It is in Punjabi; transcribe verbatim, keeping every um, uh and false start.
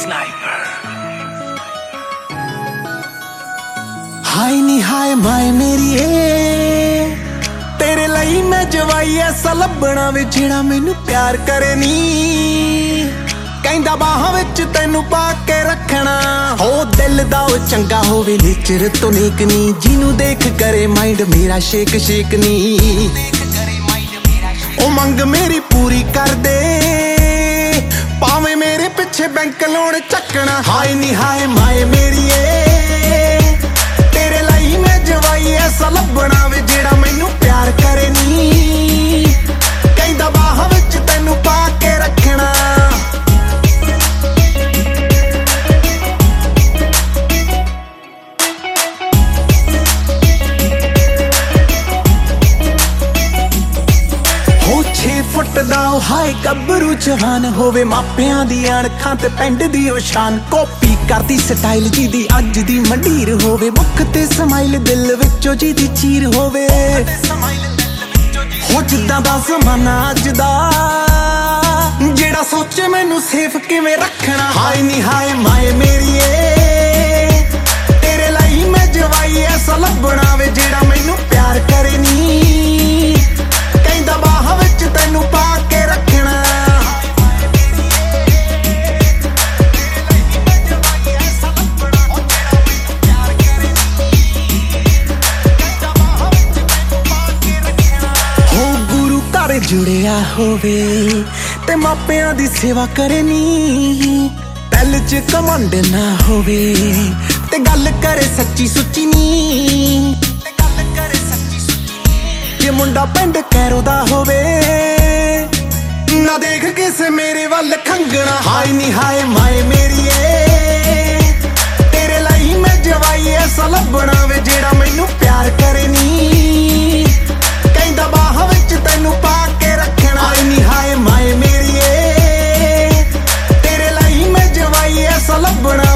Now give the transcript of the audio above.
Sniper. हाय नी हाय माए मेरीए तेरे ਲਈ मैं जवाई ऐसा ਲੱਭਣਾ ਵੇ ਜਿਹੜਾ ਮੈਨੂੰ प्यार करे नी ਕਹਿੰਦਾ ਬਾਹਾਂ ਵਿੱਚ ਤੈਨੂੰ ਪਾ ਕੇ ਰੱਖਣਾ ਹੋ ਦਿਲ ਦਾ ਉਹ ਚੰਗਾ ਹੋਵੇ ਨੇਚਰ ਤੋਂ ਨੀਕ ਨੀ ਜਿਹਨੂੰ ਦੇਖ ਕਰੇ ਮਾਈਂਡ ਮੇਰਾ ਸ਼ੇਕ ਸ਼ੇਕ ਨੀ ਉਹ ਮੰਗ ਮੇਰੀ ਪੂਰੀ ਕਰ ਦੇ ਭਾਵੇਂ ਮੇਰੇ ਪਿੱਛੇ ਬੈਂਕ ਲੋਨ ਚੱਕਣਾ ਹਾਏ ਨੀ ਹਾਏ ਮਾਏ ਮੇਰੀਏ ਤੇਰੇ ਲਈ ਮੈਂ ਜਵਾਈ ਐਸਾ ਲੱਭਣਾ ਵੇ ਜਿਹੜਾ ਮੈਨੂੰ ਪਿਆਰ ਕਰੇ ਨੀ ਕਹਿੰਦਾ ਬਾਹਾਂ ਵਿੱਚ ਤੈਨੂੰ ਪਾ ਕੇ ਰੱਖਣਾ ਫੁੱਟ ਦਾ ਹਾਏ ਗੱਭਰੂ ਜਵਾਨ ਹੋਵੇ ਮਾਪਿਆਂ ਦੀ ਅਣਖਾਂ ਤੇ ਪਿੰਡ ਦੀ ਉਹ ਸ਼ਾਨ ਕਾਪੀ ਕਰਦੀ ਸਟਾਈਲ ਜੀ ਦੀ ਅੱਜ ਦੀ ਮੰਡੀਰ ਹੋਵੇ ਮੁੱਖ ਤੇ ਸਮਾਈਲ ਦਿਲ ਵਿੱਚੋਂ ਜੀ ਦੀ ਚੀਰ ਹੋਵੇ ਹੋ ਜਿੱਦਾਂ ਦਾ ਜ਼ਮਾਨਾ ਅੱਜ ਦਾ ਜਿਹੜਾ ਸੋਚੇ ਮੈਨੂੰ ਸੇਫ ਕਿਵੇਂ ਰੱਖਣਾ ਹਾਏ ਨੀ ਹਾਏ ਮਾਏ ਮੇਰੀਏ ਤੇਰੇ ਲਈ ਮੈਂ ਜਵਾਈ ਐਸਾ ਲੱਭਣਾ ਵੇ ਜਿਹੜਾ ਮੈਨੂੰ ਪਿਆਰ ਕਰੇ ਨੀ ਕਹਿੰਦਾ ਬਾਹਾਂ ਵਿੱਚ ਤੈਨੂੰ ਪਾ ਕੇ ਰੱਖਣਾ ਹੋ ਗੁਰੂ ਘਰ ਜੁੜਿਆ ਹੋਵੇ ਤੇ ਮਾਪਿਆਂ ਦੀ ਸੇਵਾ ਕਰੇ ਨੀ ਦਿਲ 'ਚ ਕਮੰਡ ਨਾ ਹੋਵੇ ਤੇ ਗੱਲ ਕਰੇ ਸੱਚੀ ਸੁੱਚੀ ਨੀ ਜੇ ਮੁੰਡਾ ਪਿੰਡ ਕੈਰੋ ਦਾ ਹੋਵੇ ਨਾ ਦੇਖ ਕਿਸੇ ਮੇਰੇ ਵੱਲ ਖੰਗਣਾ ਹਾਏ ਨੀ ਹਾਏ ਮਾਏ ਮੇਰੀਏ ਤੇਰੇ ਲਈ ਮੈਂ ਜਵਾਈ ਐਸਾ ਲੱਭਣਾ ਵੇ ਜਿਹੜਾ ਮੈਨੂੰ ਪਿਆਰ ਕਰੇ ਨੀ ਕਹਿੰਦਾ ਬਾਹਾਂ ਵਿੱਚ ਤੈਨੂੰ ਪਾ ਕੇ ਰੱਖਣਾ ਹਾਏ ਨੀ ਹਾਏ ਮਾਏ ਮੇਰੀਏ ਤੇਰੇ ਲਈ ਮੈਂ ਜਵਾਈ ਐਸਾ ਲੱਭਣਾ